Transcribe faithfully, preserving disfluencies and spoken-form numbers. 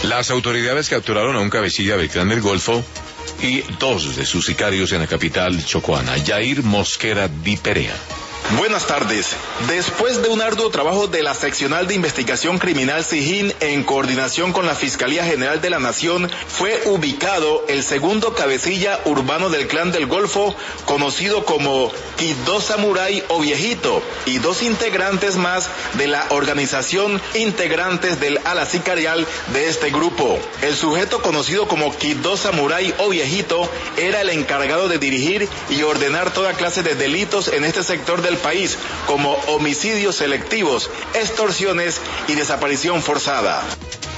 Las autoridades capturaron a un cabecilla del Clan del Golfo y dos de sus sicarios en la capital chocoana, Yair Mosquera Di Perea. Buenas tardes. Después de un arduo trabajo de la Seccional de Investigación Criminal SIJIN en coordinación con la Fiscalía General de la Nación, fue ubicado el segundo cabecilla urbano del Clan del Golfo, conocido como Kiddo Samurai o Viejito, y dos integrantes más de la organización integrantes del ala sicarial de este grupo. El sujeto conocido como Kiddo Samurai o Viejito era el encargado de dirigir y ordenar toda clase de delitos en este sector del país, como homicidios selectivos, extorsiones y desaparición forzada.